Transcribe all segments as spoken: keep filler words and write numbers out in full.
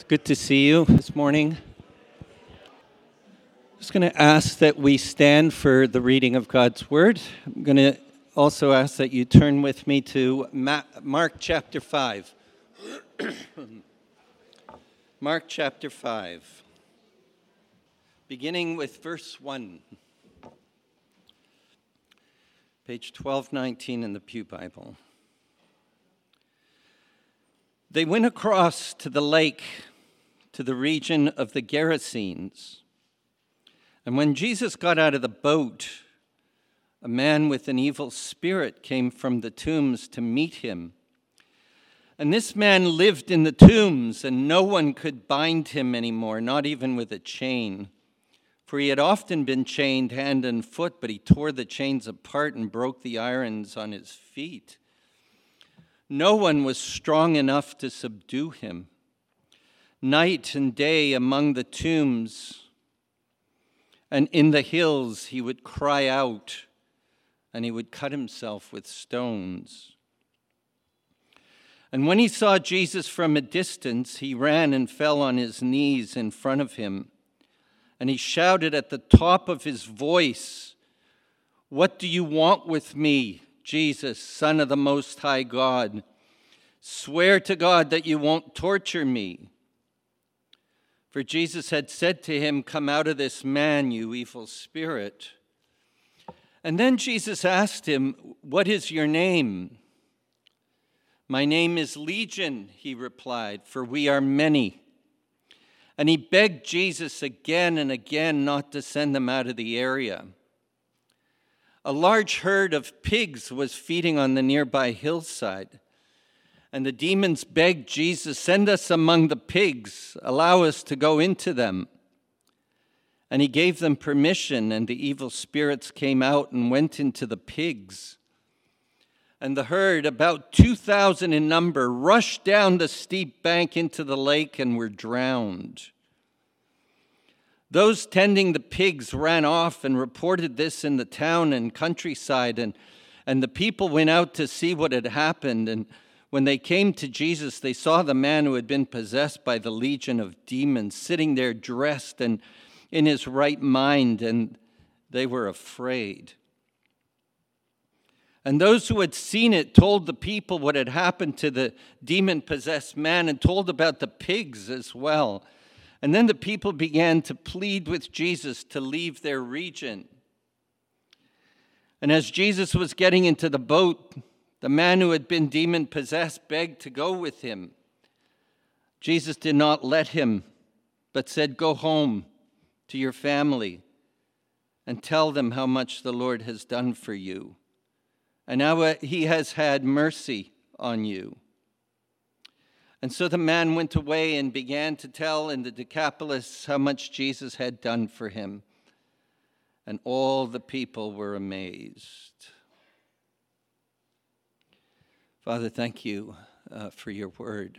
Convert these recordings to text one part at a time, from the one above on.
It's good to see you this morning. I'm just going to ask that we stand for the reading of God's Word. I'm going to also ask that you turn with me to Mark chapter five. Mark chapter five, beginning with verse one. Page twelve nineteen in the Pew Bible. They went across to the lake, to the region of the Gerasenes. And when Jesus got out of the boat, a man with an evil spirit came from the tombs to meet him. And this man lived in the tombs, and no one could bind him anymore, not even with a chain. For he had often been chained hand and foot, but he tore the chains apart and broke the irons on his feet. No one was strong enough to subdue him. Night and day among the tombs and in the hills he would cry out, and he would cut himself with stones. And when he saw Jesus from a distance, he ran and fell on his knees in front of him. And he shouted at the top of his voice, "What do you want with me, Jesus, Son of the Most High God? Swear to God that you won't torture me." For Jesus had said to him, "Come out of this man, you evil spirit." And then Jesus asked him, "What is your name?" "My name is Legion," he replied, "for we are many." And he begged Jesus again and again not to send them out of the area. A large herd of pigs was feeding on the nearby hillside. And the demons begged Jesus, "Send us among the pigs, allow us to go into them." And he gave them permission, and the evil spirits came out and went into the pigs. And the herd, about two thousand in number, rushed down the steep bank into the lake and were drowned. Those tending the pigs ran off and reported this in the town and countryside, and, and the people went out to see what had happened. And when they came to Jesus, they saw the man who had been possessed by the legion of demons sitting there dressed and in his right mind, and they were afraid. And those who had seen it told the people what had happened to the demon-possessed man and told about the pigs as well. And then the people began to plead with Jesus to leave their region. And as Jesus was getting into the boat, the man who had been demon-possessed begged to go with him. Jesus did not let him, but said, "Go home to your family and tell them how much the Lord has done for you, and how he has had mercy on you." And so the man went away and began to tell in the Decapolis how much Jesus had done for him. And all the people were amazed. Father, thank you uh, for your word.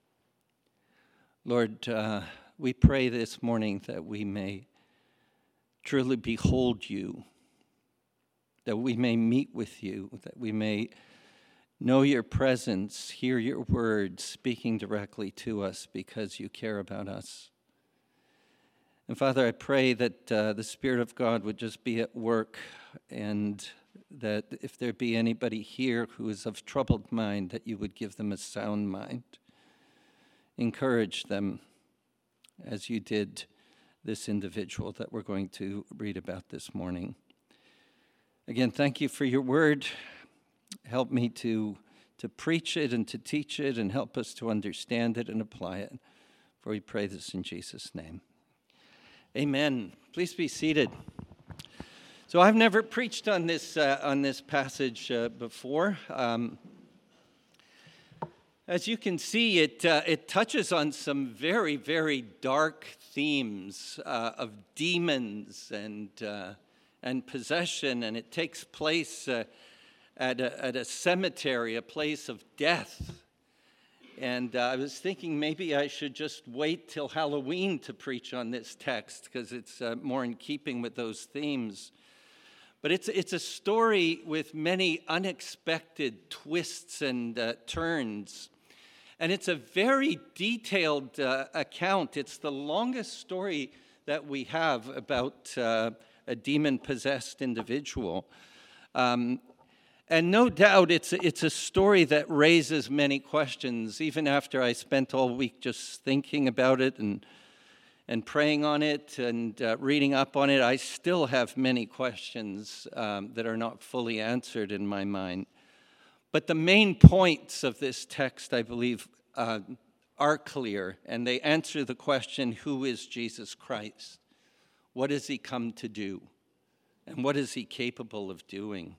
Lord, uh, we pray this morning that we may truly behold you, that we may meet with you, that we may know your presence, hear your words speaking directly to us because you care about us. And Father, I pray that uh, the Spirit of God would just be at work, and that if there be anybody here who is of troubled mind, that you would give them a sound mind. Encourage them as you did this individual that we're going to read about this morning. Again, thank you for your word. Help me to, to preach it and to teach it, and help us to understand it and apply it. For we pray this in Jesus' name. Amen. Please be seated. So I've never preached on this uh, on this passage uh, before. Um, as you can see, it uh, it touches on some very, very dark themes uh, of demons and uh, and possession, and it takes place Uh, At a, at a cemetery, a place of death. And uh, I was thinking maybe I should just wait till Halloween to preach on this text, because it's uh, more in keeping with those themes. But it's, it's a story with many unexpected twists and uh, turns. And it's a very detailed uh, account. It's the longest story that we have about uh, a demon-possessed individual. Um, and no doubt it's, it's a story that raises many questions. Even after I spent all week just thinking about it and, and praying on it and uh, reading up on it, I still have many questions um, that are not fully answered in my mind. But the main points of this text, I believe, uh, are clear, and they answer the question, who is Jesus Christ? What has he come to do? And what is he capable of doing?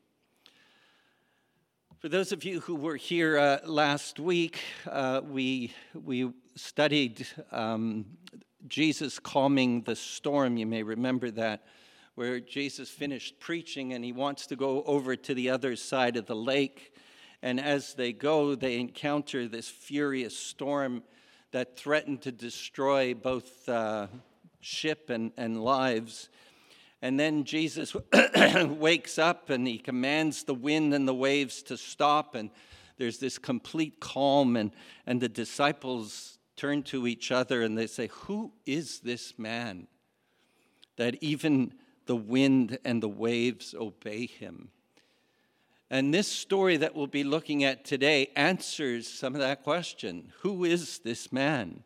For those of you who were here uh, last week, uh, we, we studied um, Jesus calming the storm. You may remember that, where Jesus finished preaching and he wants to go over to the other side of the lake. And as they go, they encounter this furious storm that threatened to destroy both uh, ship and, and lives. And then Jesus wakes up and he commands the wind and the waves to stop. And there's this complete calm. And, and the disciples turn to each other and they say, who is this man that even the wind and the waves obey him? And this story that we'll be looking at today answers some of that question. Who is this man?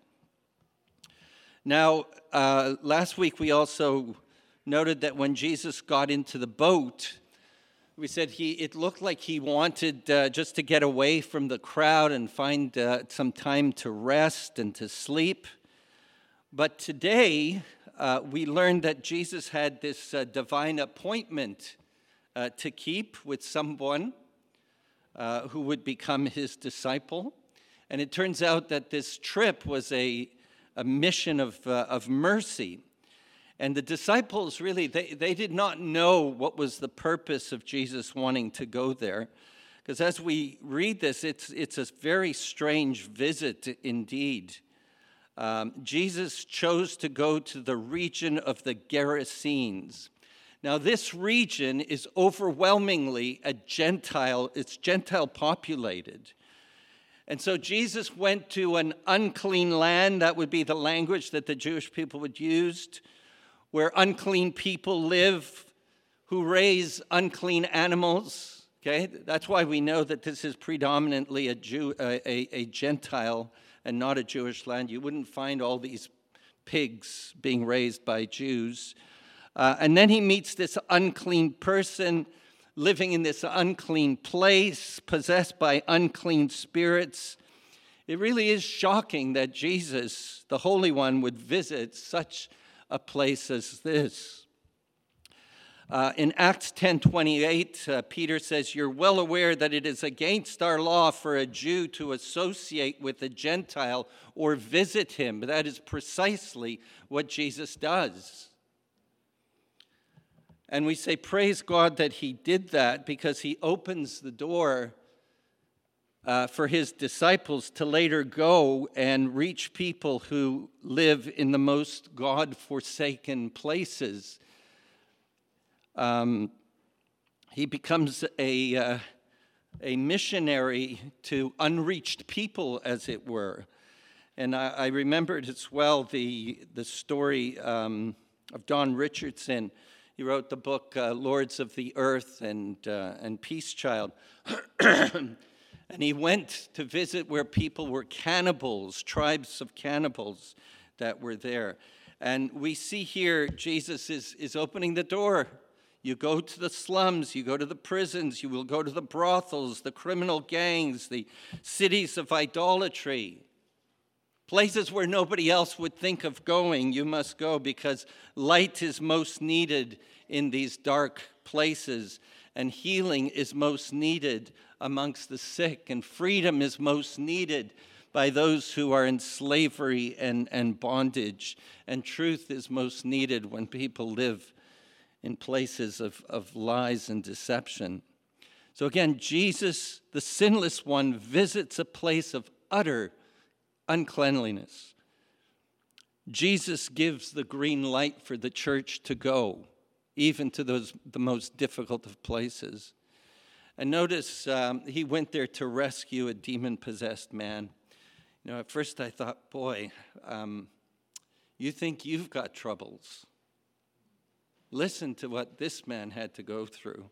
Now, uh, last week we also noted that when Jesus got into the boat, we said he it looked like he wanted uh, just to get away from the crowd and find uh, some time to rest and to sleep. But today uh, we learned that Jesus had this uh, divine appointment Uh, to keep with someone uh, who would become his disciple. And it turns out that this trip was a, a mission of, uh, of mercy. And the disciples really, they, they did not know what was the purpose of Jesus wanting to go there. Because as we read this, it's, it's a very strange visit indeed. Um, Jesus chose to go to the region of the Gerasenes. Now, this region is overwhelmingly a Gentile, it's Gentile populated. And so Jesus went to an unclean land, that would be the language that the Jewish people would use, where unclean people live, who raise unclean animals. Okay, that's why we know that this is predominantly a Jew, a, a, a Gentile and not a Jewish land. You wouldn't find all these pigs being raised by Jews. Uh, and then he meets this unclean person living in this unclean place, possessed by unclean spirits. It really is shocking that Jesus, the Holy One, would visit such a place as this. Uh, in Acts ten twenty-eight, uh, Peter says, you're well aware that it is against our law for a Jew to associate with a Gentile or visit him. But that is precisely what Jesus does. And we say, praise God that he did that, because he opens the door uh, for his disciples to later go and reach people who live in the most God-forsaken places. Um, he becomes a, uh, a missionary to unreached people, as it were. And I, I remembered as well the, the story um, of Don Richardson. He wrote the book uh, Lords of the Earth and, uh, and Peace Child. And he went to visit where people were cannibals, tribes of cannibals that were there. And we see here Jesus is, is opening the door. You go to the slums, you go to the prisons, you will go to the brothels, the criminal gangs, the cities of idolatry. Places where nobody else would think of going, you must go, because light is most needed in these dark places, and healing is most needed amongst the sick, and freedom is most needed by those who are in slavery and, and bondage, and truth is most needed when people live in places of, of lies and deception. So again, Jesus, the sinless one, visits a place of utter uncleanliness. Jesus gives the green light for the church to go, even to those the most difficult of places. And notice um, he went there to rescue a demon-possessed man. You know, at first I thought, boy, um, you think you've got troubles. Listen to what this man had to go through.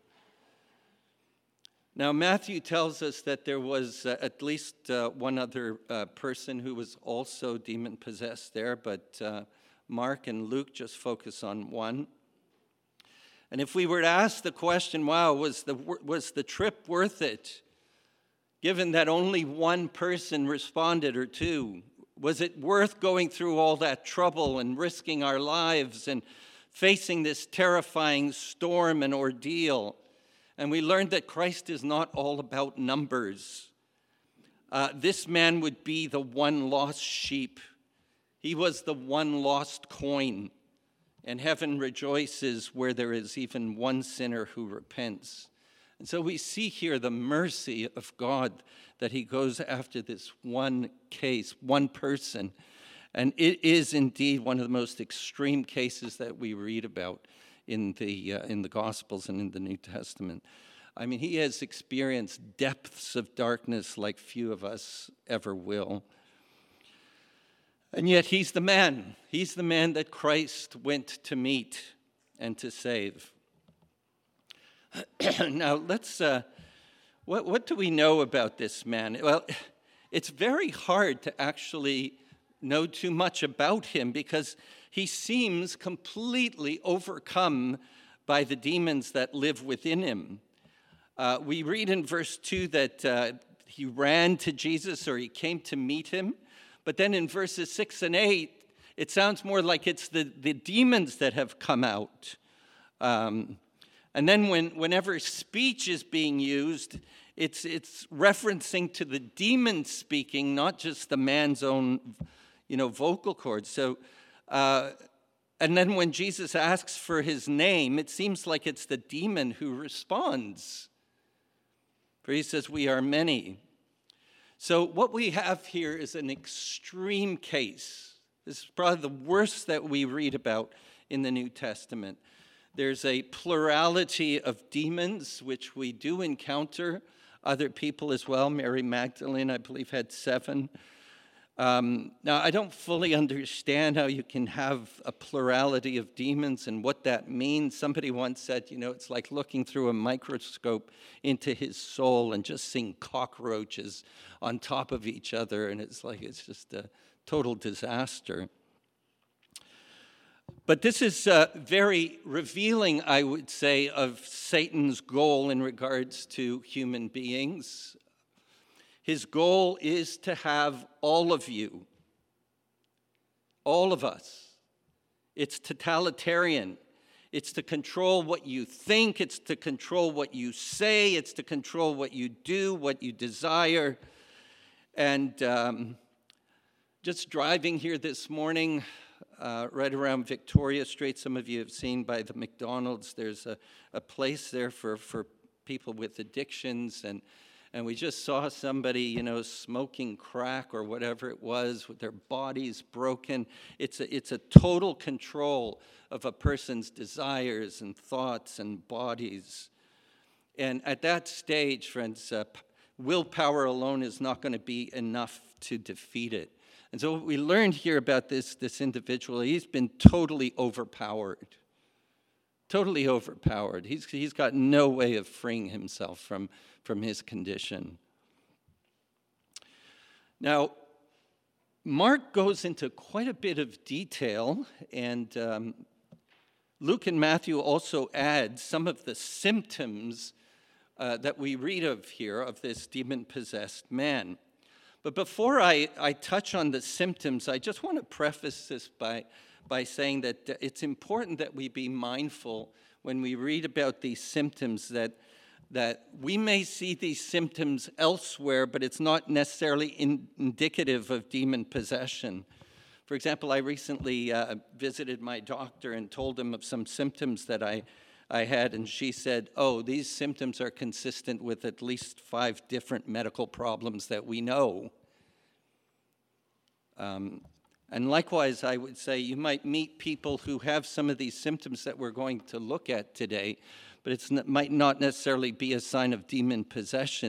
Now, Matthew tells us that there was uh, at least uh, one other uh, person who was also demon-possessed there, but uh, Mark and Luke just focus on one. And if we were to ask the question, wow, was the, was the trip worth it, given that only one person responded or two? Was it worth going through all that trouble and risking our lives and facing this terrifying storm and ordeal? And we learned that Christ is not all about numbers. Uh, this man would be the one lost sheep. He was the one lost coin. And heaven rejoices where there is even one sinner who repents. And so we see here the mercy of God that he goes after this one case, one person. And it is indeed one of the most extreme cases that we read about in the uh, in the Gospels and in the New Testament. I mean, he has experienced depths of darkness like few of us ever will. And yet he's the man. He's the man that Christ went to meet and to save. Now, let's, uh, what, what do we know about this man? Well, it's very hard to actually know too much about him because he seems completely overcome by the demons that live within him. Uh, we read in verse two that uh, he ran to Jesus, or he came to meet him. But then in verses six and eight, it sounds more like it's the, the demons that have come out. Um, and then when, whenever speech is being used, it's, it's referencing to the demon speaking, not just the man's own, you know, vocal cords. So, uh, and then when Jesus asks for his name, it seems like it's the demon who responds. For he says, we are many. So what we have here is an extreme case. This is probably the worst that we read about in the New Testament. There's a plurality of demons, which we do encounter. Other people as well. Mary Magdalene, I believe, had seven. Um, now, I don't fully understand how you can have a plurality of demons and what that means. Somebody once said, you know, it's like looking through a microscope into his soul and just seeing cockroaches on top of each other, and it's like it's just a total disaster. But this is uh, very revealing, I would say, of Satan's goal in regards to human beings. His goal is to have all of you, all of us. It's totalitarian. It's to control what you think. It's to control what you say. It's to control what you do, what you desire. And um, just driving here this morning, uh, right around Victoria Street, some of you have seen by the McDonald's, there's a, a place there for, for people with addictions, and And we just saw somebody, you know, smoking crack or whatever it was with their bodies broken. It's a, it's a total control of a person's desires and thoughts and bodies. And at that stage, friends, uh, willpower alone is not going to be enough to defeat it. And so what we learned here about this, this individual, he's been totally overpowered. Totally overpowered. He's, he's got no way of freeing himself from, from his condition. Now, Mark goes into quite a bit of detail, and um, Luke and Matthew also add some of the symptoms uh, that we read of here of this demon-possessed man. But before I, I touch on the symptoms, I just want to preface this by by saying that it's important that we be mindful when we read about these symptoms that, that we may see these symptoms elsewhere, but it's not necessarily in, indicative of demon possession. For example, I recently uh, visited my doctor and told him of some symptoms that I, I had, and she said, oh, these symptoms are consistent with at least five different medical problems that we know. Um, And likewise, I would say you might meet people who have some of these symptoms that we're going to look at today, but it might not necessarily be a sign of demon possession.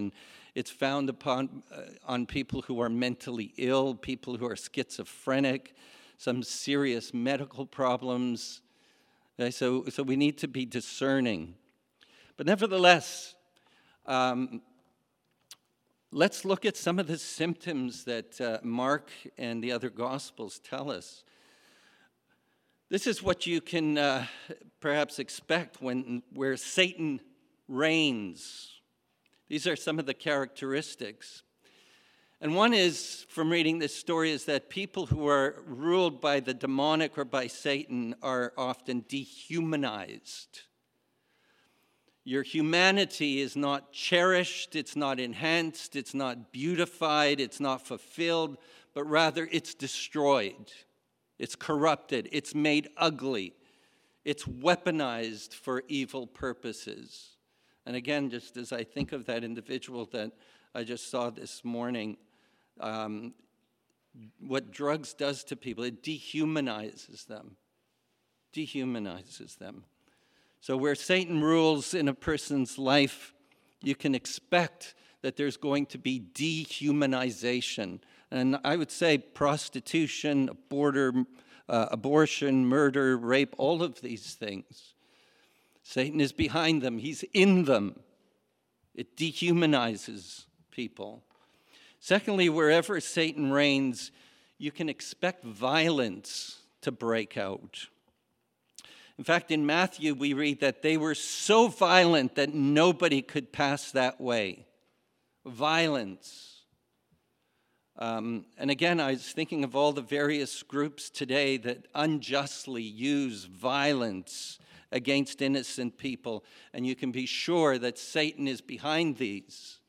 It's found upon uh, on people who are mentally ill, people who are schizophrenic, some serious medical problems. Okay, so, so we need to be discerning. But nevertheless, um, let's look at some of the symptoms that uh, Mark and the other Gospels tell us. This is what you can uh, perhaps expect when where Satan reigns. These are some of the characteristics. And one is, from reading this story, is that people who are ruled by the demonic or by Satan are often dehumanized. Your humanity is not cherished, it's not enhanced, it's not beautified, it's not fulfilled, but rather it's destroyed, it's corrupted, it's made ugly, it's weaponized for evil purposes. And again, just as I think of that individual that I just saw this morning, um, what drugs does to people, it dehumanizes them, dehumanizes them. So where Satan rules in a person's life, you can expect that there's going to be dehumanization. And I would say prostitution, border, uh, abortion, murder, rape, all of these things. Satan is behind them. He's in them. It dehumanizes people. Secondly, wherever Satan reigns, you can expect violence to break out. In fact, in Matthew, we read that they were so violent that nobody could pass that way. Violence. Um, and again, I was thinking of all the various groups today that unjustly use violence against innocent people, and you can be sure that Satan is behind these.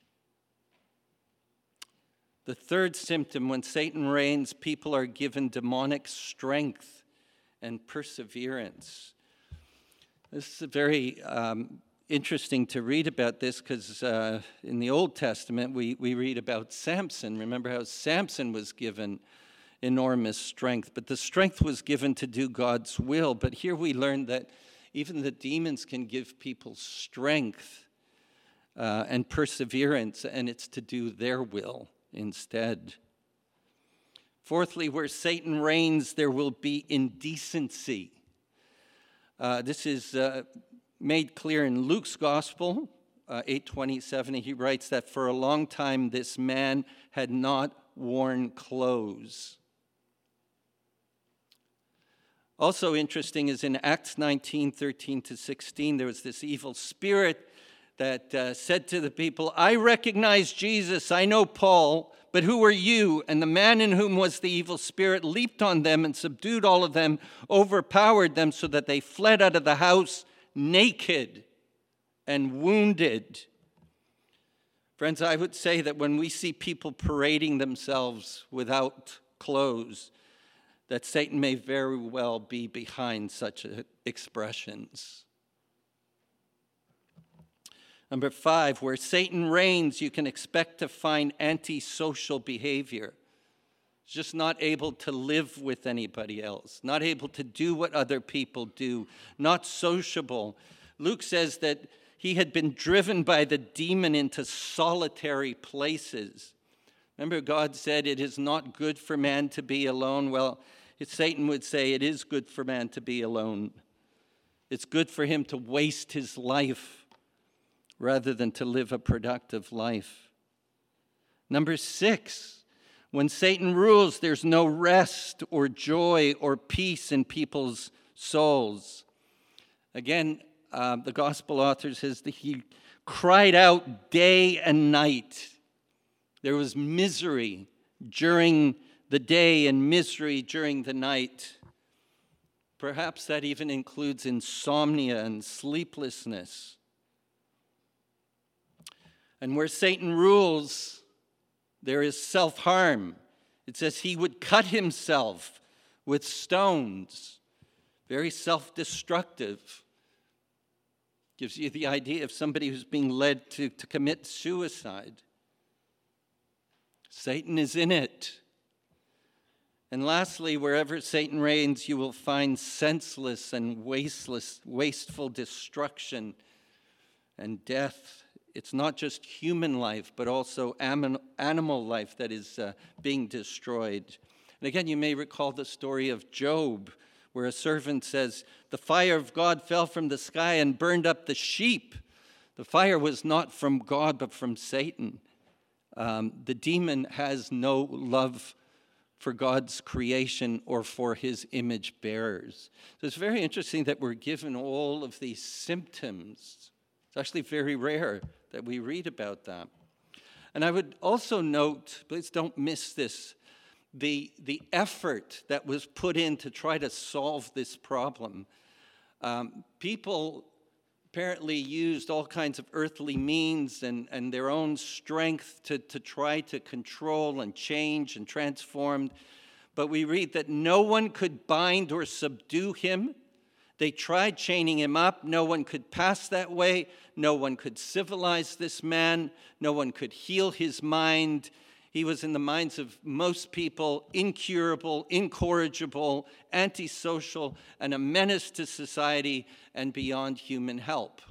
The third symptom, when Satan reigns, people are given demonic strength and perseverance. This is very um, interesting to read about this because uh, in the Old Testament we, we read about Samson. Remember how Samson was given enormous strength, but the strength was given to do God's will. But here we learn that even the demons can give people strength uh, and perseverance, and it's to do their will instead. Fourthly, where Satan reigns, there will be indecency. Uh, this is uh, made clear in Luke's Gospel, uh, eight twenty-seven. He writes that for a long time this man had not worn clothes. Also interesting is in Acts nineteen, thirteen to sixteen, there was this evil spirit that uh, said to the people, I recognize Jesus, I know Paul, but who are you? And the man in whom was the evil spirit leaped on them and subdued all of them, overpowered them so that they fled out of the house naked and wounded. Friends, I would say that when we see people parading themselves without clothes, that Satan may very well be behind such expressions. Number five, where Satan reigns, you can expect to find antisocial behavior. Just not able to live with anybody else, not able to do what other people do, not sociable. Luke says that he had been driven by the demon into solitary places. Remember, God said it is not good for man to be alone. Well, Satan would say it is good for man to be alone. It's good for him to waste his life rather than to live a productive life. Number six, when Satan rules, there's no rest or joy or peace in people's souls. Again, uh, the gospel author says that he cried out day and night. There was misery during the day and misery during the night. Perhaps that even includes insomnia and sleeplessness. And where Satan rules, there is self-harm. It says he would cut himself with stones. Very self-destructive. Gives you the idea of somebody who's being led to, to commit suicide. Satan is in it. And lastly, wherever Satan reigns, you will find senseless and wasteless, wasteful destruction and death It's not just human life, but also animal life that is uh, being destroyed. And again, you may recall the story of Job, where a servant says, the fire of God fell from the sky and burned up the sheep. The fire was not from God, but from Satan. Um, the demon has no love for God's creation or for his image bearers. So it's very interesting that we're given all of these symptoms. It's actually very rare that we read about that. And I would also note, please don't miss this, the, the effort that was put in to try to solve this problem. Um, people apparently used all kinds of earthly means and, and their own strength to, to try to control and change and transform. But we read that no one could bind or subdue him. They tried chaining him up. No one could pass that way. No one could civilize this man. No one could heal his mind. He was, in the minds of most people, incurable, incorrigible, antisocial, and a menace to society and beyond human help.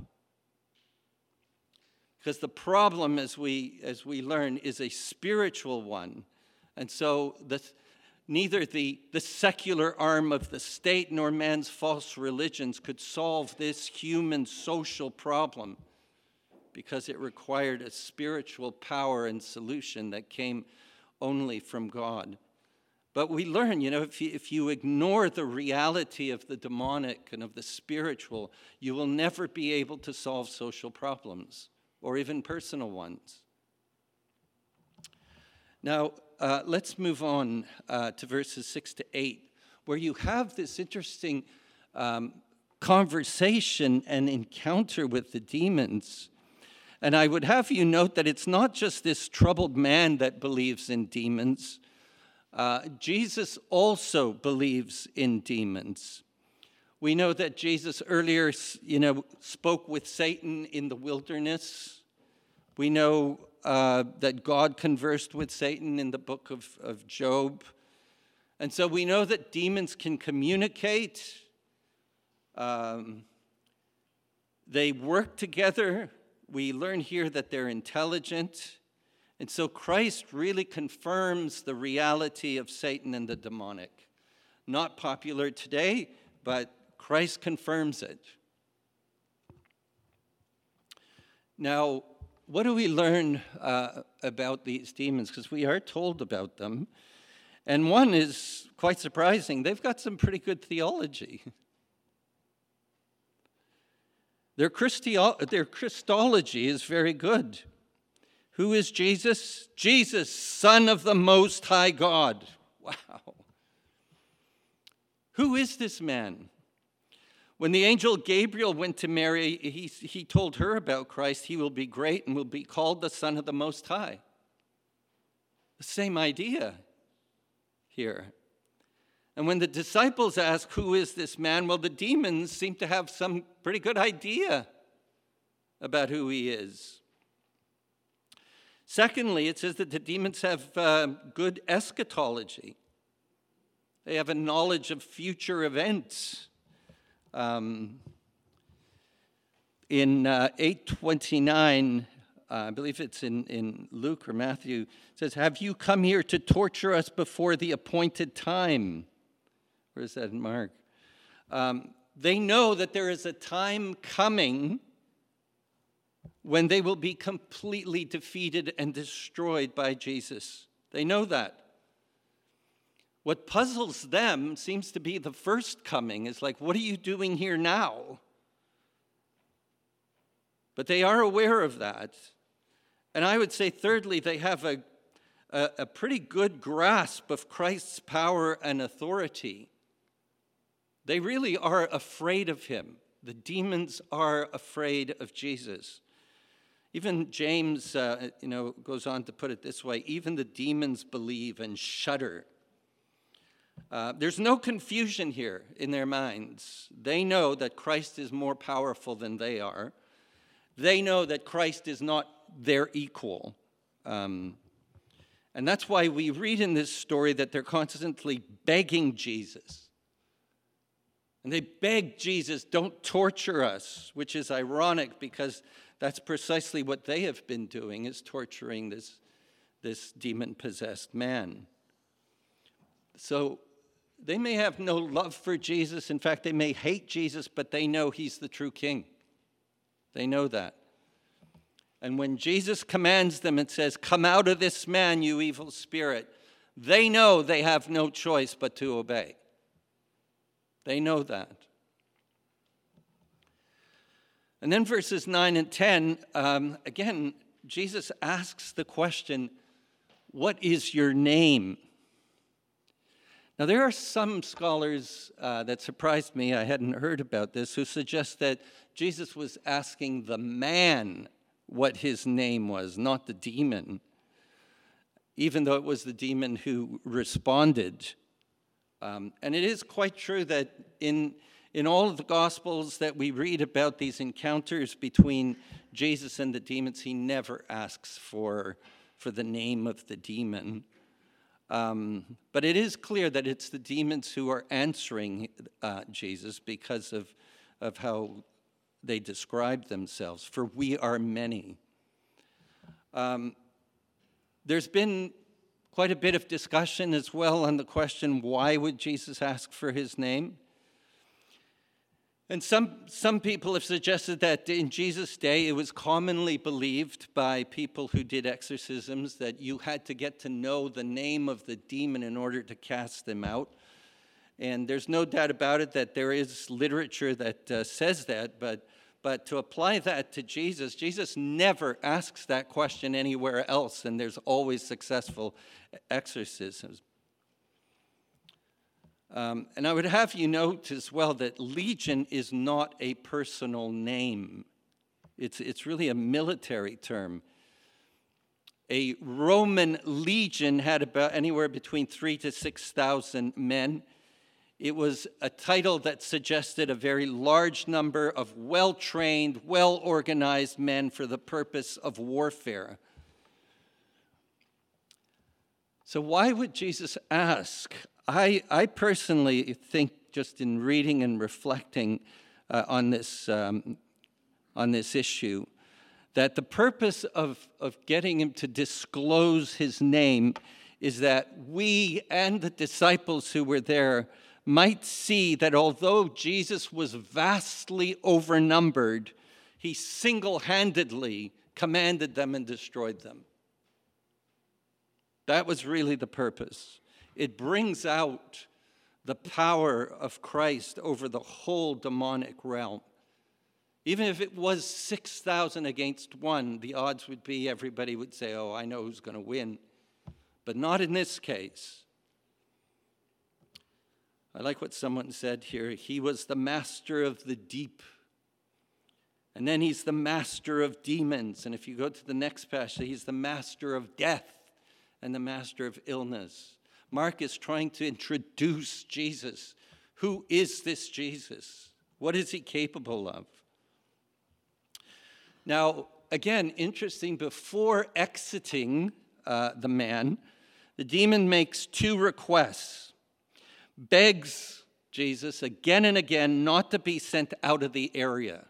Because the problem, as we, as we learn, is a spiritual one. And so the, neither the, the secular arm of the state nor man's false religions could solve this human social problem, because it required a spiritual power and solution that came only from God. But we learn, you know, if you, if you ignore the reality of the demonic and of the spiritual, you will never be able to solve social problems or even personal ones. Now, uh, let's move on uh, to verses six to eight, where you have this interesting um, conversation and encounter with the demons. And I would have you note that it's not just this troubled man that believes in demons. Uh, Jesus also believes in demons. We know that Jesus earlier, you know, spoke with Satan in the wilderness. We know uh, that God conversed with Satan in the book of, of Job. And so we know that demons can communicate. Um, they work together. We learn here that they're intelligent. And so Christ really confirms the reality of Satan and the demonic. Not popular today, but Christ confirms it. Now, what do we learn uh, about these demons? Because we are told about them. And one is quite surprising. They've got some pretty good theology. Their, Christi- their Christology is very good. Who is Jesus? Jesus, Son of the Most High God. Wow. Who is this man? When the angel Gabriel went to Mary, he, he told her about Christ. He will be great and will be called the Son of the Most High. The same idea here. And when the disciples ask, who is this man? Well, the demons seem to have some pretty good idea about who he is. Secondly, it says that the demons have uh, good eschatology. They have a knowledge of future events. Um, in uh, eight twenty-nine, uh, I believe it's in, in Luke or Matthew, it says, have you come here to torture us before the appointed time? Where is that in Mark? Um, they know that there is a time coming when they will be completely defeated and destroyed by Jesus. They know that. What puzzles them seems to be the first coming. It's like, what are you doing here now? But they are aware of that. And I would say, thirdly, they have a, a, a pretty good grasp of Christ's power and authority. They really are afraid of him. The demons are afraid of Jesus. Even James, uh, you know, goes on to put it this way: even the demons believe and shudder. Uh, there's no confusion here in their minds. They know that Christ is more powerful than they are. They know that Christ is not their equal. Um, and that's why we read in this story that they're constantly begging Jesus. And they beg Jesus, don't torture us, which is ironic because That's precisely what they have been doing, is torturing this, this demon-possessed man. So they may have no love for Jesus. In fact, they may hate Jesus, but they know he's the true king. They know that. And when Jesus commands them and says, "Come out of this man, you evil spirit," they know they have no choice but to obey. They know that. And then verses nine and ten, um, again, Jesus asks the question, "What is your name?" Now, there are some scholars uh, that surprised me, I hadn't heard about this, who suggest that Jesus was asking the man what his name was, not the demon, even though it was the demon who responded. Um, and it is quite true that in, in all of the Gospels that we read about these encounters between Jesus and the demons, he never asks for, for the name of the demon. Um, but it is clear that it's the demons who are answering uh, Jesus because of, of how they describe themselves. For we are many. Um, there's been quite a bit of discussion as well on the question, why would Jesus ask for his name? And some, some people have suggested that in Jesus' day, it was commonly believed by people who did exorcisms that you had to get to know the name of the demon in order to cast them out. And there's no doubt about it that there is literature that uh, says that, but, but to apply that to Jesus, Jesus never asks that question anywhere else, and there's always successful exorcisms. Um, and I would have you note as well that legion is not a personal name. It's, it's really a military term. A Roman legion had about anywhere between three to six thousand men. It was a title that suggested a very large number of well-trained, well-organized men for the purpose of warfare. So why would Jesus ask? I, I personally think, just in reading and reflecting uh, on this um, on this issue, that the purpose of, of getting him to disclose his name is that we and the disciples who were there might see that although Jesus was vastly overnumbered, he single-handedly commanded them and destroyed them. That was really the purpose. It brings out the power of Christ over the whole demonic realm. Even if it was six thousand against one, the odds would be everybody would say, "Oh, I know who's going to win." But not in this case. I like what someone said here. He was the master of the deep. And then he's the master of demons. And if you go to the next passage, he's the master of death and the master of illness. Mark is trying to introduce Jesus. Who is this Jesus? What is he capable of? Now, again, interesting, before exiting uh, the man, the demon makes two requests. Begs Jesus again and again not to be sent out of the area,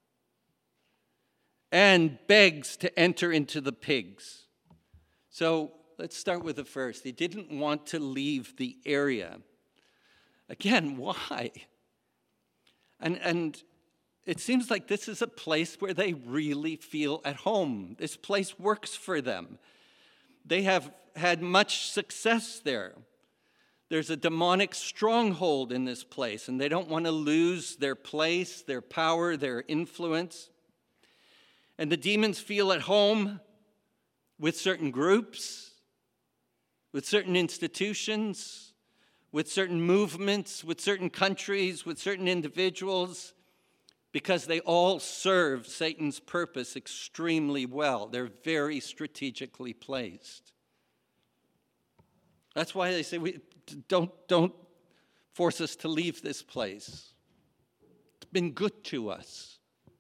and begs to enter into the pigs. So let's start with the first. He didn't want to leave the area. Again, why? And, and it seems like this is a place where they really feel at home. This place works for them. They have had much success there. There's a demonic stronghold in this place, and they don't want to lose their place, their power, their influence. And the demons feel at home with certain groups, with certain institutions, with certain movements, with certain countries, with certain individuals, because they all serve Satan's purpose extremely well. They're very strategically placed. That's why they say, we don't, don't force us to leave this place. It's been good to us.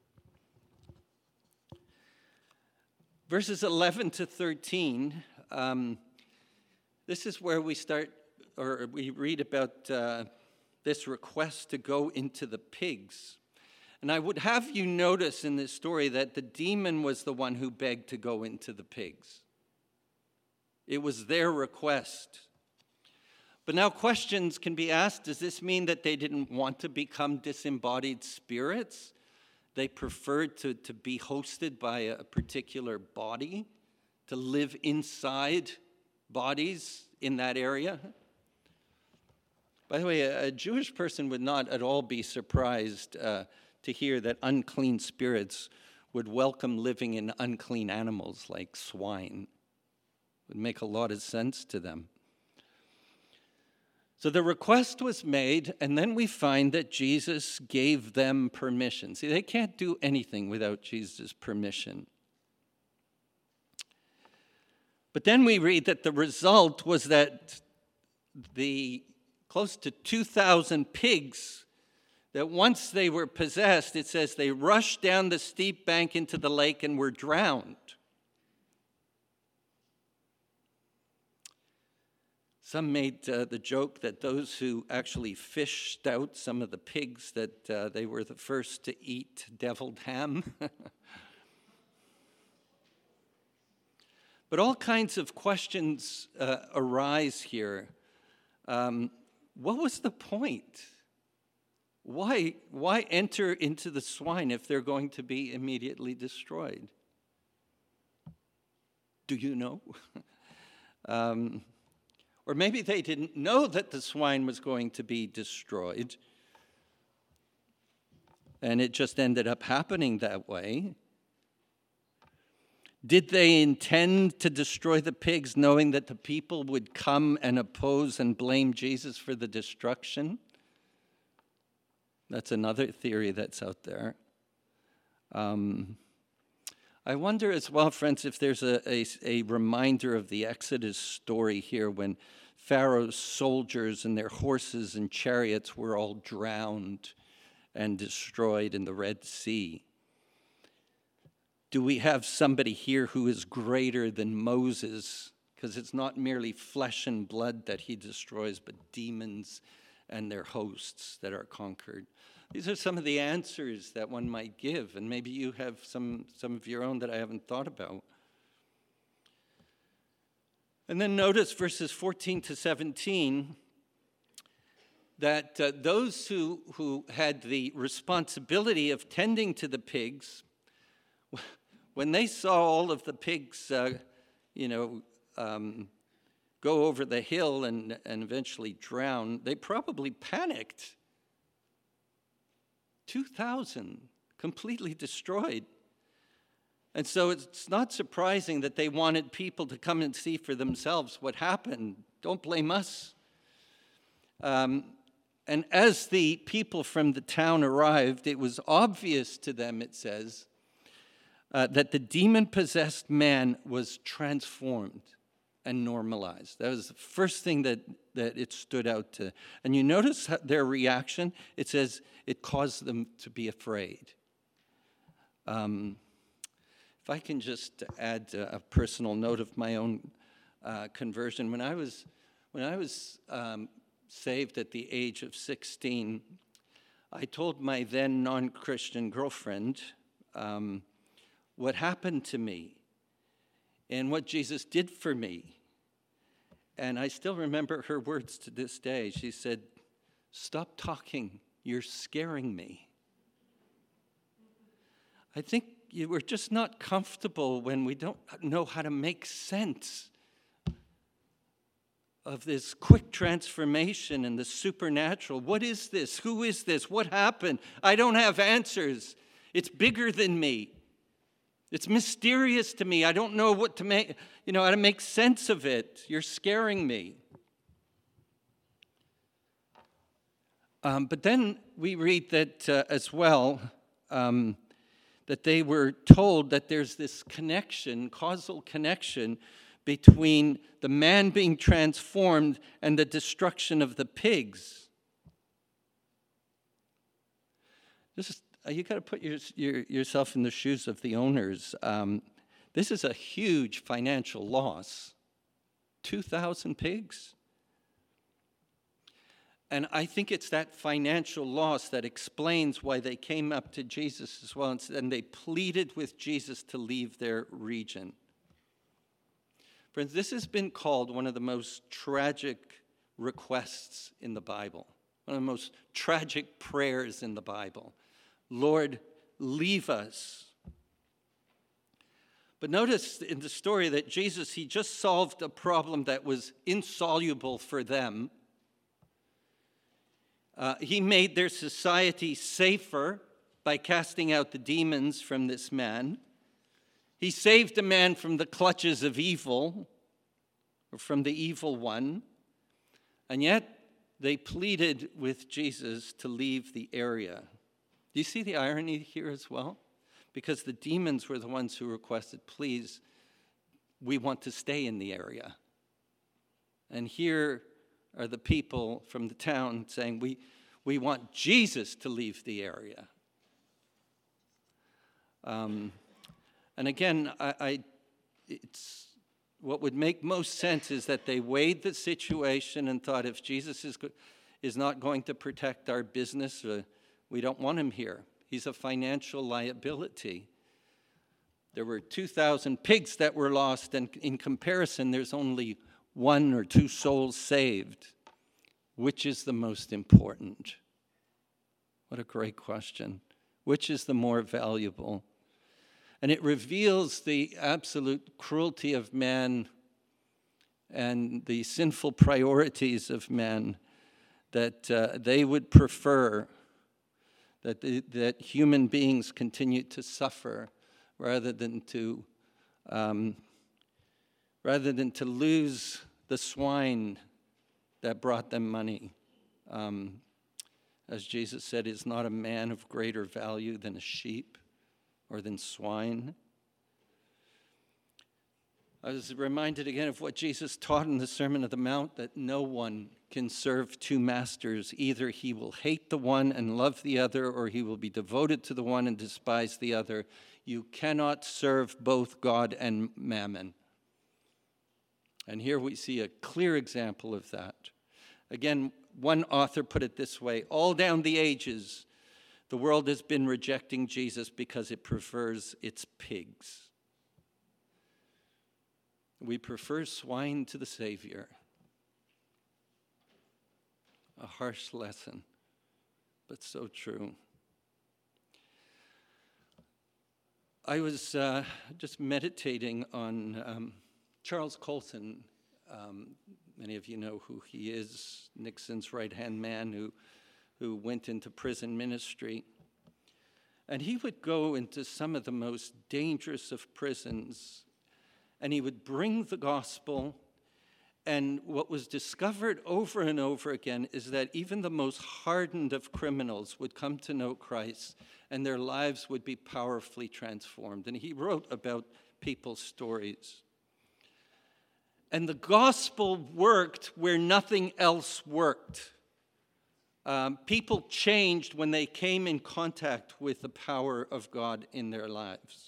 Verses eleven to thirteen, um, this is where we start, or we read about uh, this request to go into the pigs. And I would have you notice in this story that the demon was the one who begged to go into the pigs. It was their request. But now questions can be asked. Does this mean that they didn't want to become disembodied spirits? They preferred to, to be hosted by a particular body, to live inside bodies in that area? By the way, a, a Jewish person would not at all be surprised uh, to hear that unclean spirits would welcome living in unclean animals like swine. It would make a lot of sense to them. So the request was made, and then we find that Jesus gave them permission. See, they can't do anything without Jesus' permission. But then we read that the result was that the close to two thousand pigs, that once they were possessed, it says they rushed down the steep bank into the lake and were drowned. Some made uh, the joke that those who actually fished out some of the pigs, that uh, they were the first to eat deviled ham. But all kinds of questions uh, arise here. Um, what was the point? Why, why enter into the swine if they're going to be immediately destroyed? Do you know? um, or maybe they didn't know that the swine was going to be destroyed, and it just ended up happening that way. Did they intend to destroy the pigs knowing that the people would come and oppose and blame Jesus for the destruction? That's another theory that's out there. Um, I wonder as well, friends, if there's a, a, a reminder of the Exodus story here when Pharaoh's soldiers and their horses and chariots were all drowned and destroyed in the Red Sea. Do we have somebody here who is greater than Moses? Because it's not merely flesh and blood that he destroys, but demons and their hosts that are conquered. These are some of the answers that one might give, and maybe you have some, some of your own that I haven't thought about. And then notice verses fourteen to seventeen, that uh, those who, who had the responsibility of tending to the pigs, when they saw all of the pigs, uh, you know, um, go over the hill and, and eventually drown, they probably panicked. two thousand completely destroyed. And so it's not surprising that they wanted people to come and see for themselves what happened. Don't blame us. Um, and as the people from the town arrived, it was obvious to them, it says, uh, that the demon-possessed man was transformed and normalized. That was the first thing that, that it stood out to. And you notice their reaction. It says it caused them to be afraid. Um, if I can just add a personal note of my own uh, conversion. When I was, when I was um, saved at the age of sixteen, I told my then non-Christian girlfriend um, what happened to me and what Jesus did for me. And I still remember her words to this day. She said, "Stop talking, you're scaring me." I think we're just not comfortable when we don't know how to make sense of this quick transformation and the supernatural. What is this? Who is this? What happened? I don't have answers. It's bigger than me. It's mysterious to me. I don't know what to make, you know, how to make sense of it. You're scaring me. Um, but then we read that uh, as well, um, that they were told that there's this connection, causal connection, between the man being transformed and the destruction of the pigs. This is, you got to put your, your, yourself in the shoes of the owners. Um, this is a huge financial loss. two thousand pigs. And I think it's that financial loss that explains why they came up to Jesus as well, and they pleaded with Jesus to leave their region. Friends, this has been called one of the most tragic requests in the Bible, one of the most tragic prayers in the Bible. Lord, leave us. But notice in the story that Jesus, he just solved a problem that was insoluble for them. Uh, he made their society safer by casting out the demons from this man. He saved a man from the clutches of evil, or from the evil one. And yet, they pleaded with Jesus to leave the area. Do you see the irony here as well? Because the demons were the ones who requested, please, we want to stay in the area. And here are the people from the town saying, we, we want Jesus to leave the area. Um, and again, I, I, it's what would make most sense is that they weighed the situation and thought, if Jesus is, go- is not going to protect our business, uh, we don't want him here. He's a financial liability. There were two thousand pigs that were lost, and in comparison, there's only one or two souls saved. Which is the most important? What a great question. Which is the more valuable? And it reveals the absolute cruelty of man and the sinful priorities of man, that uh, they would prefer that, the, that human beings continue to suffer rather than to, um, rather than to lose the swine that brought them money. Um, as Jesus said, is not a man of greater value than a sheep or than swine? I was reminded again of what Jesus taught in the Sermon on the Mount, that no one can serve two masters. Either he will hate the one and love the other, or he will be devoted to the one and despise the other. You cannot serve both God and mammon. And here we see a clear example of that. Again, one author put it this way: all down the ages, the world has been rejecting Jesus because it prefers its pigs. We prefer swine to the Savior. A harsh lesson, but so true. I was uh, just meditating on um, Charles Colson. Um, many of you know who he is, Nixon's right-hand man who, who went into prison ministry. And he would go into some of the most dangerous of prisons, and he would bring the gospel. And what was discovered over and over again is that even the most hardened of criminals would come to know Christ, and their lives would be powerfully transformed. And he wrote about people's stories. And the gospel worked where nothing else worked. Um, people changed when they came in contact with the power of God in their lives.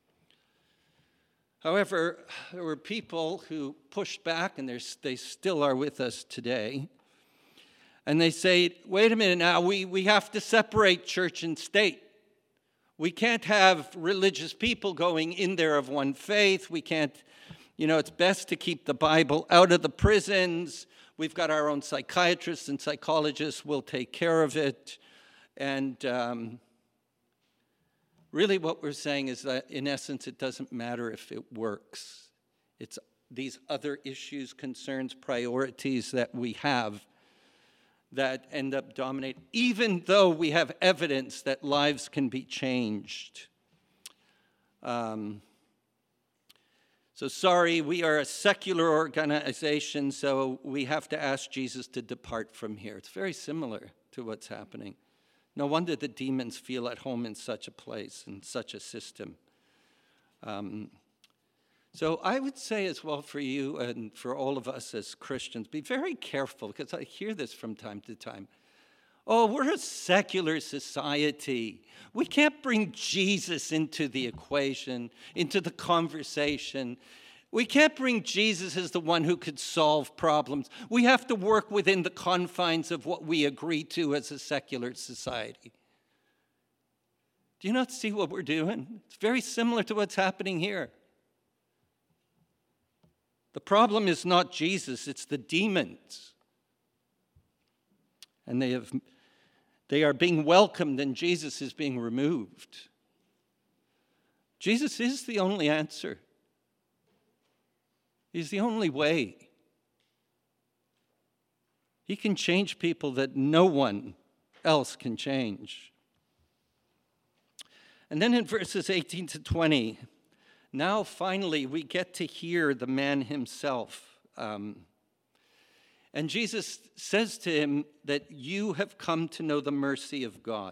However, there were people who pushed back, and they still are with us today. And they say, wait a minute now, we, we have to separate church and state. We can't have religious people going in there of one faith. We can't, you know, it's best to keep the Bible out of the prisons. We've got our own psychiatrists and psychologists. We'll take care of it. And um, really what we're saying is that, in essence, it doesn't matter if it works. It's these other issues, concerns, priorities that we have that end up dominating, even though we have evidence that lives can be changed. Um, so sorry, we are a secular organization, so we have to ask Jesus to depart from here. It's very similar to what's happening. No wonder the demons feel at home in such a place, in such a system. Um, so I would say as well for you and for all of us as Christians, be very careful, because I hear this from time to time. Oh, we're a secular society. We can't bring Jesus into the equation, into the conversation. We can't bring Jesus as the one who could solve problems. We have to work within the confines of what we agree to as a secular society. Do you not see what we're doing? It's very similar to what's happening here. The problem is not Jesus, it's the demons. And they have, they are being welcomed and Jesus is being removed. Jesus is the only answer. He's the only way. He can change people that no one else can change. And then in verses eighteen to twenty, now finally we get to hear the man himself. Um, and Jesus says to him that you have come to know the mercy of God.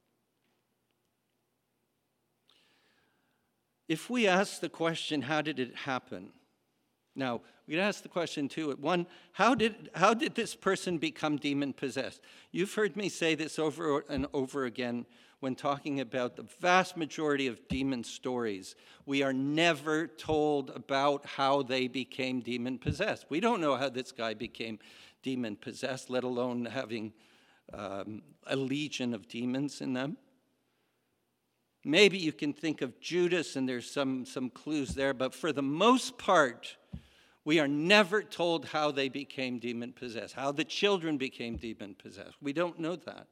If we ask the question, how did it happen? Now, we can ask the question too. One, how did, how did this person become demon-possessed? You've heard me say this over and over again when talking about the vast majority of demon stories. We are never told about how they became demon-possessed. We don't know how this guy became demon-possessed, let alone having um, a legion of demons in them. Maybe you can think of Judas, and there's some, some clues there, but for the most part, we are never told how they became demon-possessed, how the children became demon-possessed. We don't know that.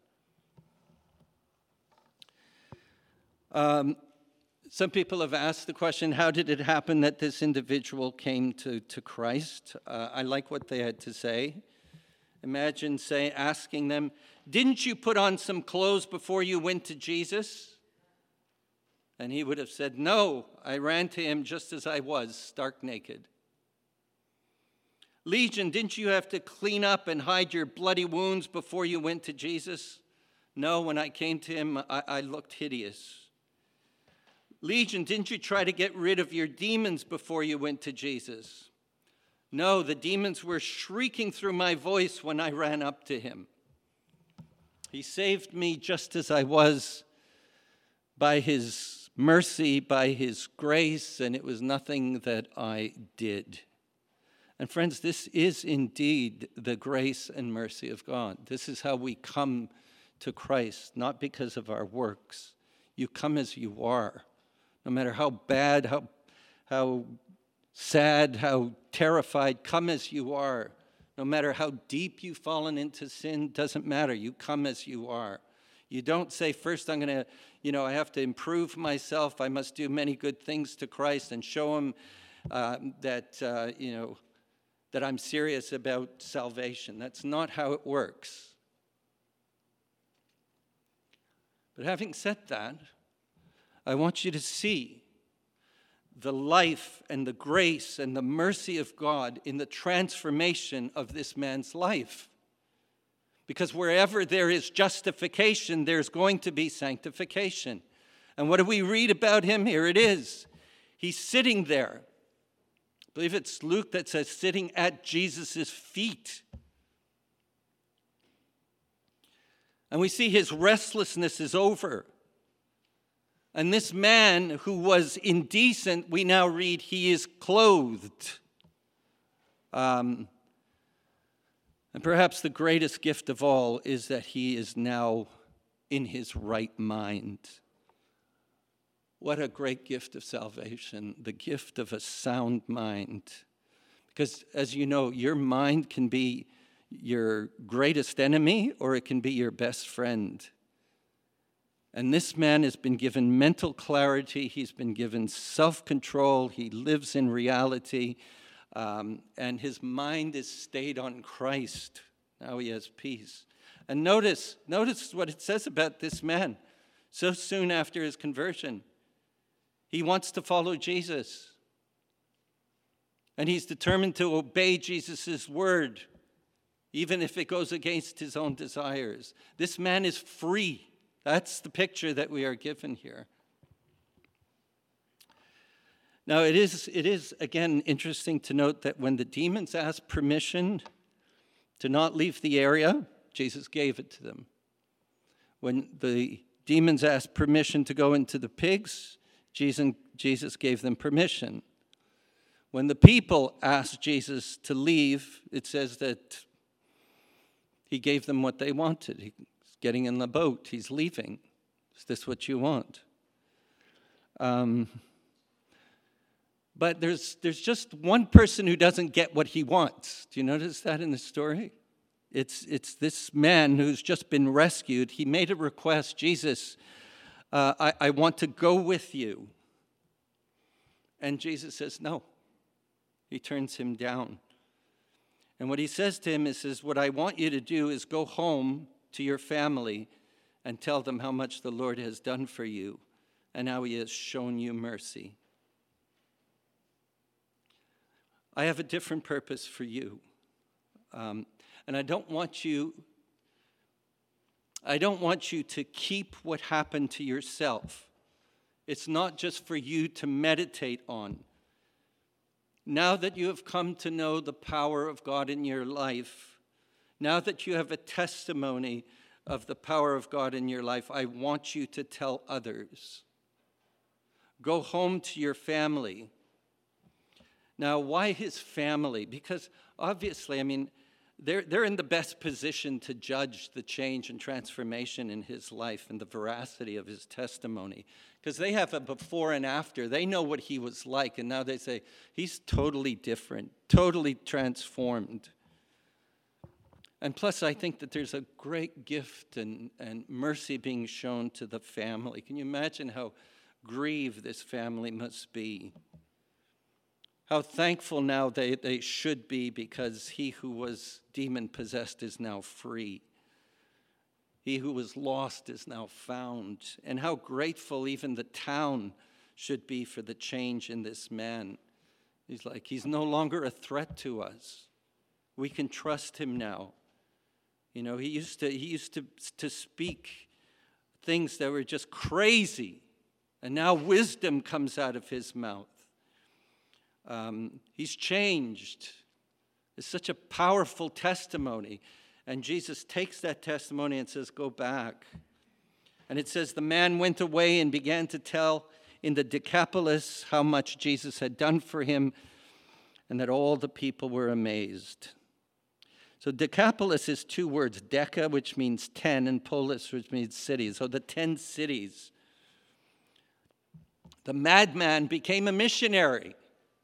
Um, some people have asked the question, how did it happen that this individual came to, to Christ? Uh, I like what they had to say. Imagine say, asking them, didn't you put on some clothes before you went to Jesus? And he would have said, no, I ran to him just as I was, stark naked. Legion, didn't you have to clean up and hide your bloody wounds before you went to Jesus? No, when I came to him, I, I looked hideous. Legion, didn't you try to get rid of your demons before you went to Jesus? No, the demons were shrieking through my voice when I ran up to him. He saved me just as I was by his mercy, by his grace, and it was nothing that I did. And friends, this is indeed the grace and mercy of God. This is how we come to Christ, not because of our works. You come as you are, no matter how bad, how, how sad, how terrified, come as you are. No matter how deep you've fallen into sin, doesn't matter. You come as you are. You don't say, first I'm going to, you know, I have to improve myself. I must do many good things to Christ and show him uh, that, uh, you know, that I'm serious about salvation. That's not how it works. But having said that, I want you to see the life and the grace and the mercy of God in the transformation of this man's life. Because wherever there is justification, there's going to be sanctification. And what do we read about him? Here it is. He's sitting there. I believe it's Luke that says sitting at Jesus' feet. And we see his restlessness is over. And this man who was indecent, we now read he is clothed. Um, and perhaps the greatest gift of all is that he is now in his right mind. What a great gift of salvation, the gift of a sound mind. Because as you know, your mind can be your greatest enemy or it can be your best friend. And this man has been given mental clarity. He's been given self-control. He lives in reality. Um, and his mind is stayed on Christ. Now he has peace. And notice, notice what it says about this man. So soon after his conversion, he wants to follow Jesus. And he's determined to obey Jesus' word, even if it goes against his own desires. This man is free. That's the picture that we are given here. Now, it is, it is, again, interesting to note that when the demons asked permission to not leave the area, Jesus gave it to them. When the demons asked permission to go into the pigs, Jesus, Jesus gave them permission. When the people asked Jesus to leave, it says that he gave them what they wanted. He's getting in the boat. He's leaving. Is this what you want? Um, but there's there's just one person who doesn't get what he wants. Do you notice that in the story? It's it's this man who's just been rescued. He made a request, Jesus, uh, I, I want to go with you. And Jesus says, no. He turns him down. And what he says to him is, says, what I want you to do is go home to your family and tell them how much the Lord has done for you and how he has shown you mercy. I have a different purpose for you. Um, and I don't want you, I don't want you to keep what happened to yourself. It's not just for you to meditate on. Now that you have come to know the power of God in your life, now that you have a testimony of the power of God in your life, I want you to tell others. Go home to your family. Now, why his family? Because obviously, I mean, they're, they're in the best position to judge the change and transformation in his life and the veracity of his testimony. Because they have a before and after. They know what he was like, and now they say, he's totally different, totally transformed. And plus, I think that there's a great gift and, and mercy being shown to the family. Can you imagine how grieved this family must be? How thankful now they, they should be, because he who was demon-possessed is now free. He who was lost is now found. And how grateful even the town should be for the change in this man. He's like, he's no longer a threat to us. We can trust him now. You know, he used to he used to, to speak things that were just crazy. And now wisdom comes out of his mouth. Um, he's changed. It's such a powerful testimony. And Jesus takes that testimony and says, go back. And it says, the man went away and began to tell in the Decapolis how much Jesus had done for him, and that all the people were amazed. So Decapolis is two words, Deca, which means ten, and polis, which means city. So the ten cities. The madman became a missionary.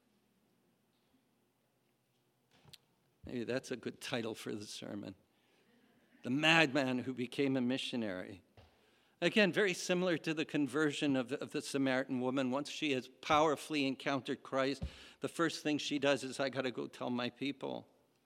Maybe that's a good title for the sermon. The madman who became a missionary. Again, very similar to the conversion of the, of the Samaritan woman. Once she has powerfully encountered Christ, the first thing she does is, I got to go tell my people.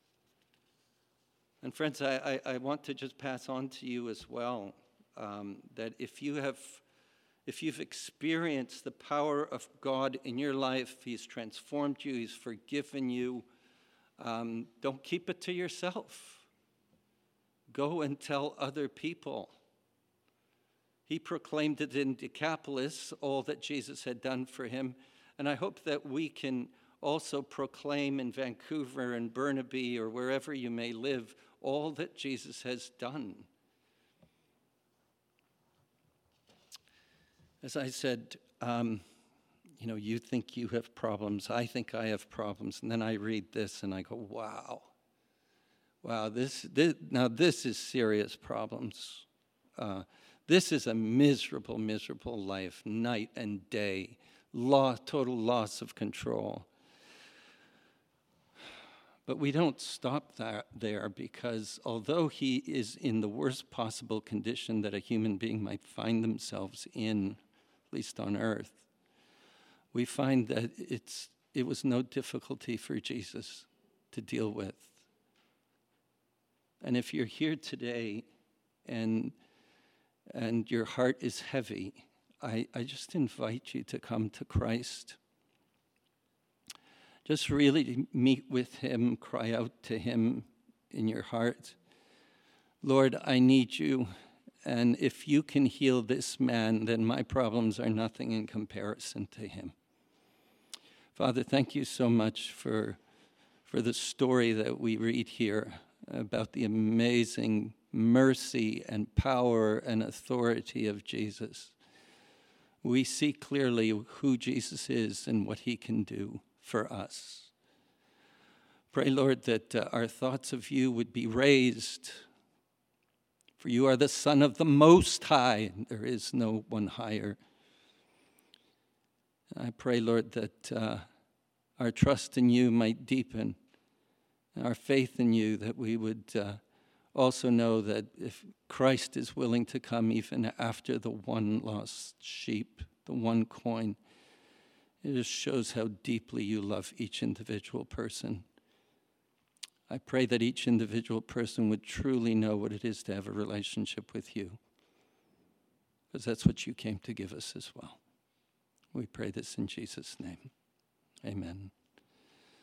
And friends, I, I, I want to just pass on to you as well, um, that if you have, if you've experienced the power of God in your life, he's transformed you, he's forgiven you, um, don't keep it to yourself. Go and tell other people. He proclaimed it in Decapolis, all that Jesus had done for him. And I hope that we can also proclaim in Vancouver and Burnaby or wherever you may live all that Jesus has done. As I said, um, you know, you think you have problems. I think I have problems. And then I read this and I go, wow. Wow, this, this now this is serious problems. Uh, this is a miserable, miserable life, night and day, loss, total loss of control. But we don't stop that there, because although he is in the worst possible condition that a human being might find themselves in, at least on earth, we find that it's it was no difficulty for Jesus to deal with. And if you're here today and and your heart is heavy, I, I just invite you to come to Christ. Just really meet with him, cry out to him in your heart. Lord, I need you, and if you can heal this man, then my problems are nothing in comparison to him. Father, thank you so much for, for the story that we read here about the amazing mercy and power and authority of Jesus. We see clearly who Jesus is and what he can do. for us. Pray, Lord, that uh, our thoughts of you would be raised. For you are the Son of the Most High, and there is no one higher. I pray, Lord, that uh, our trust in you might deepen, our faith in you, that we would uh, also know that if Christ is willing to come even after the one lost sheep, the one coin, it just shows how deeply you love each individual person. I pray that each individual person would truly know what it is to have a relationship with you, because that's what you came to give us as well. We pray this in Jesus' name. Amen.